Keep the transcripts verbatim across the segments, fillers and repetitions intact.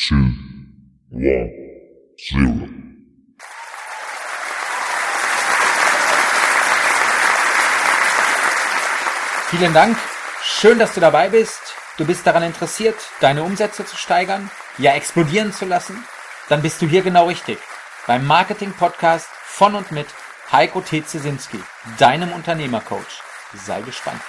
two, one, zero. Vielen Dank. Schön, dass du dabei bist. Du bist daran interessiert, deine Umsätze zu steigern, ja explodieren zu lassen? Dann bist du hier genau richtig. Beim Marketing-Podcast von und mit Heiko T. Ciesinski, deinem Unternehmercoach. Sei gespannt.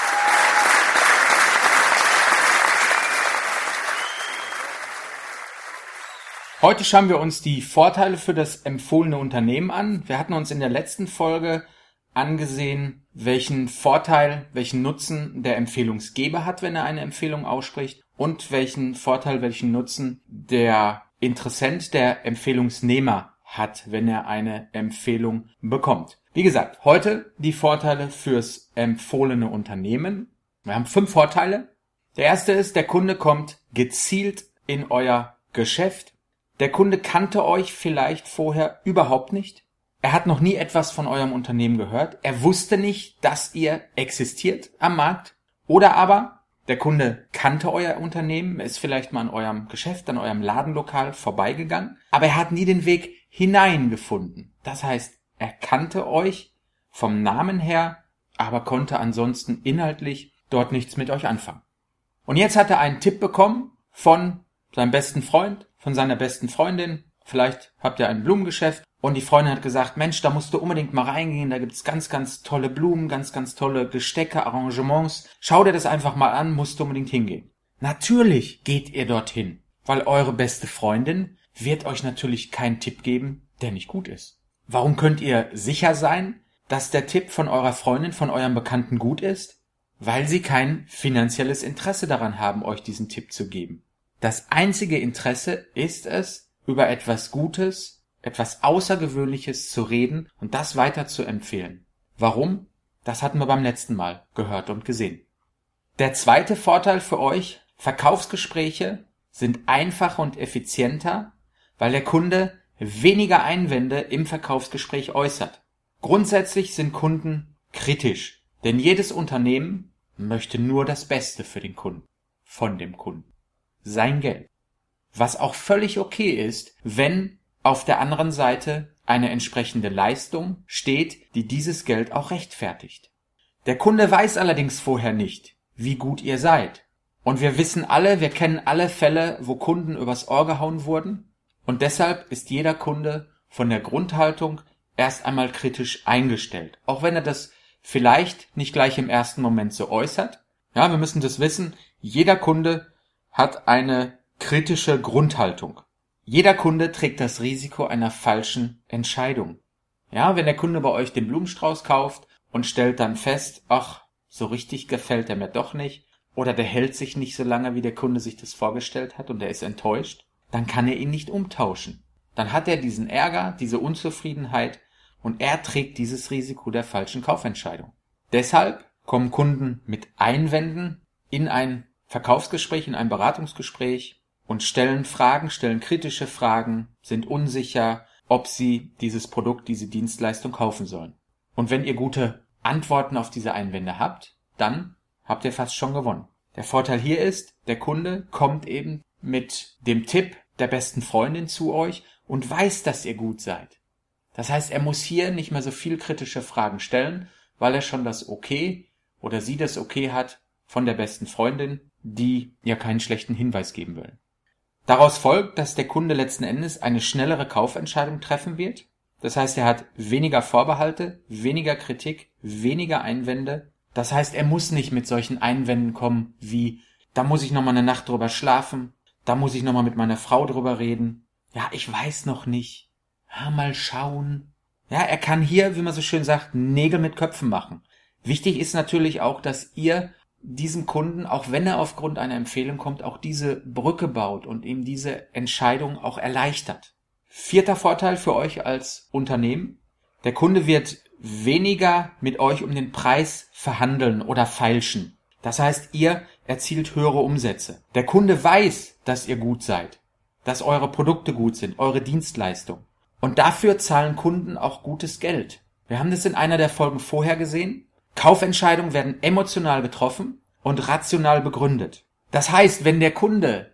Heute schauen wir uns die Vorteile für das empfohlene Unternehmen an. Wir hatten uns in der letzten Folge angesehen, welchen Vorteil, welchen Nutzen der Empfehlungsgeber hat, wenn er eine Empfehlung ausspricht, und welchen Vorteil, welchen Nutzen der Interessent, der Empfehlungsnehmer hat, wenn er eine Empfehlung bekommt. Wie gesagt, heute die Vorteile fürs empfohlene Unternehmen. Wir haben fünf Vorteile. Der erste ist, der Kunde kommt gezielt in euer Geschäft. Der Kunde kannte euch vielleicht vorher überhaupt nicht. Er hat noch nie etwas von eurem Unternehmen gehört. Er wusste nicht, dass ihr existiert am Markt. Oder aber der Kunde kannte euer Unternehmen, ist vielleicht mal an eurem Geschäft, an eurem Ladenlokal vorbeigegangen, aber er hat nie den Weg hineingefunden. Das heißt, er kannte euch vom Namen her, aber konnte ansonsten inhaltlich dort nichts mit euch anfangen. Und jetzt hat er einen Tipp bekommen von seinem besten Freund, von seiner besten Freundin. Vielleicht habt ihr ein Blumengeschäft und die Freundin hat gesagt, Mensch, da musst du unbedingt mal reingehen, da gibt's ganz, ganz tolle Blumen, ganz, ganz tolle Gestecke, Arrangements. Schau dir das einfach mal an, musst du unbedingt hingehen. Natürlich geht ihr dorthin, weil eure beste Freundin wird euch natürlich keinen Tipp geben, der nicht gut ist. Warum könnt ihr sicher sein, dass der Tipp von eurer Freundin, von eurem Bekannten gut ist? Weil sie kein finanzielles Interesse daran haben, euch diesen Tipp zu geben. Das einzige Interesse ist es, über etwas Gutes, etwas Außergewöhnliches zu reden und das weiter zu empfehlen. Warum? Das hatten wir beim letzten Mal gehört und gesehen. Der zweite Vorteil für euch, Verkaufsgespräche sind einfacher und effizienter, weil der Kunde weniger Einwände im Verkaufsgespräch äußert. Grundsätzlich sind Kunden kritisch, denn jedes Unternehmen möchte nur das Beste für den Kunden, von dem Kunden. Sein Geld. Was auch völlig okay ist, wenn auf der anderen Seite eine entsprechende Leistung steht, die dieses Geld auch rechtfertigt. Der Kunde weiß allerdings vorher nicht, wie gut ihr seid. Und wir wissen alle, wir kennen alle Fälle, wo Kunden übers Ohr gehauen wurden. Und deshalb ist jeder Kunde von der Grundhaltung erst einmal kritisch eingestellt. Auch wenn er das vielleicht nicht gleich im ersten Moment so äußert. Ja, wir müssen das wissen. Jeder Kunde hat eine kritische Grundhaltung. Jeder Kunde trägt das Risiko einer falschen Entscheidung. Ja, wenn der Kunde bei euch den Blumenstrauß kauft und stellt dann fest, ach, so richtig gefällt er mir doch nicht, oder der hält sich nicht so lange, wie der Kunde sich das vorgestellt hat und er ist enttäuscht, dann kann er ihn nicht umtauschen. Dann hat er diesen Ärger, diese Unzufriedenheit und er trägt dieses Risiko der falschen Kaufentscheidung. Deshalb kommen Kunden mit Einwänden in ein Verkaufsgespräch, in ein Beratungsgespräch und stellen Fragen, stellen kritische Fragen, sind unsicher, ob sie dieses Produkt, diese Dienstleistung kaufen sollen. Und wenn ihr gute Antworten auf diese Einwände habt, dann habt ihr fast schon gewonnen. Der Vorteil hier ist, der Kunde kommt eben mit dem Tipp der besten Freundin zu euch und weiß, dass ihr gut seid. Das heißt, er muss hier nicht mehr so viel kritische Fragen stellen, weil er schon das Okay oder sie das Okay hat von der besten Freundin, die ja keinen schlechten Hinweis geben will. Daraus folgt, dass der Kunde letzten Endes eine schnellere Kaufentscheidung treffen wird. Das heißt, er hat weniger Vorbehalte, weniger Kritik, weniger Einwände. Das heißt, er muss nicht mit solchen Einwänden kommen wie, da muss ich nochmal eine Nacht drüber schlafen, da muss ich nochmal mit meiner Frau drüber reden. Ja, ich weiß noch nicht. Ja, mal schauen. Ja, er kann hier, wie man so schön sagt, Nägel mit Köpfen machen. Wichtig ist natürlich auch, dass ihr diesem Kunden, auch wenn er aufgrund einer Empfehlung kommt, auch diese Brücke baut und ihm diese Entscheidung auch erleichtert. Vierter Vorteil für euch als Unternehmen. Der Kunde wird weniger mit euch um den Preis verhandeln oder feilschen. Das heißt, ihr erzielt höhere Umsätze. Der Kunde weiß, dass ihr gut seid, dass eure Produkte gut sind, eure Dienstleistung. Und dafür zahlen Kunden auch gutes Geld. Wir haben das in einer der Folgen vorher gesehen. Kaufentscheidungen werden emotional getroffen und rational begründet. Das heißt, wenn der Kunde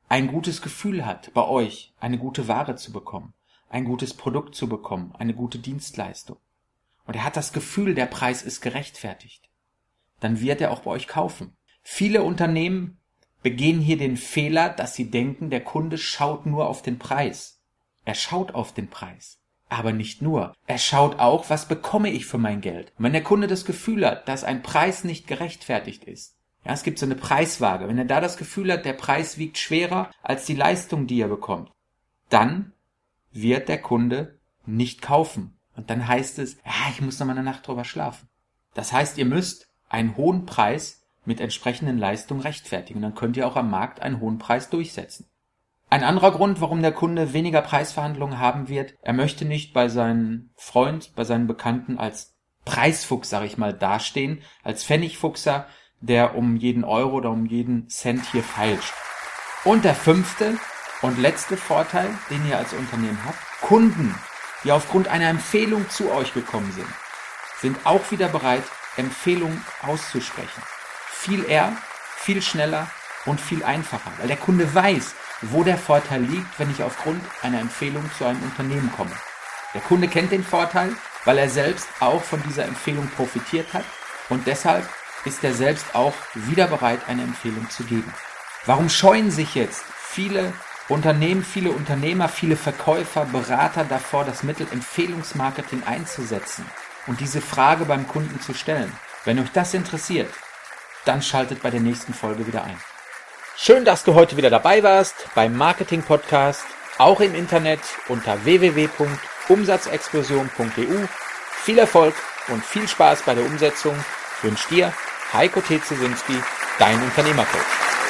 ein gutes Gefühl hat, bei euch eine gute Ware zu bekommen, ein gutes Produkt zu bekommen, eine gute Dienstleistung. Und er hat das Gefühl, der Preis ist gerechtfertigt. Dann wird er auch bei euch kaufen. Viele Unternehmen begehen hier den Fehler, dass sie denken, der Kunde schaut nur auf den Preis. Er schaut auf den Preis. Aber nicht nur. Er schaut auch, was bekomme ich für mein Geld. Und wenn der Kunde das Gefühl hat, dass ein Preis nicht gerechtfertigt ist, ja, es gibt so eine Preiswaage, wenn er da das Gefühl hat, der Preis wiegt schwerer als die Leistung, die er bekommt, dann wird der Kunde nicht kaufen. Und dann heißt es, ja, ich muss noch mal eine Nacht drüber schlafen. Das heißt, ihr müsst einen hohen Preis mit entsprechenden Leistungen rechtfertigen. Dann könnt ihr auch am Markt einen hohen Preis durchsetzen. Ein anderer Grund, warum der Kunde weniger Preisverhandlungen haben wird, er möchte nicht bei seinem Freund, bei seinen Bekannten als Preisfuchs, sag ich mal, dastehen, als Pfennigfuchser, der um jeden Euro oder um jeden Cent hier feilscht. Und der fünfte und letzte Vorteil, den ihr als Unternehmen habt, Kunden, die aufgrund einer Empfehlung zu euch gekommen sind, sind auch wieder bereit, Empfehlungen auszusprechen. Viel eher, viel schneller und viel einfacher, weil der Kunde weiß, wo der Vorteil liegt, wenn ich aufgrund einer Empfehlung zu einem Unternehmen komme. Der Kunde kennt den Vorteil, weil er selbst auch von dieser Empfehlung profitiert hat und deshalb ist er selbst auch wieder bereit, eine Empfehlung zu geben. Warum scheuen sich jetzt viele Unternehmen, viele Unternehmer, viele Verkäufer, Berater davor, das Mittel Empfehlungsmarketing einzusetzen und diese Frage beim Kunden zu stellen? Wenn euch das interessiert, dann schaltet bei der nächsten Folge wieder ein. Schön, dass du heute wieder dabei warst beim Marketing-Podcast, auch im Internet unter w w w punkt umsatzexplosion punkt e u. Viel Erfolg und viel Spaß bei der Umsetzung wünscht dir Heiko T. Ziesinski, dein Unternehmercoach.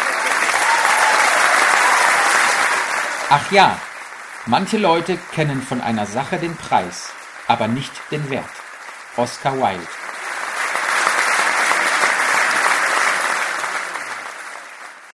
Ach ja, manche Leute kennen von einer Sache den Preis, aber nicht den Wert. Oscar Wilde.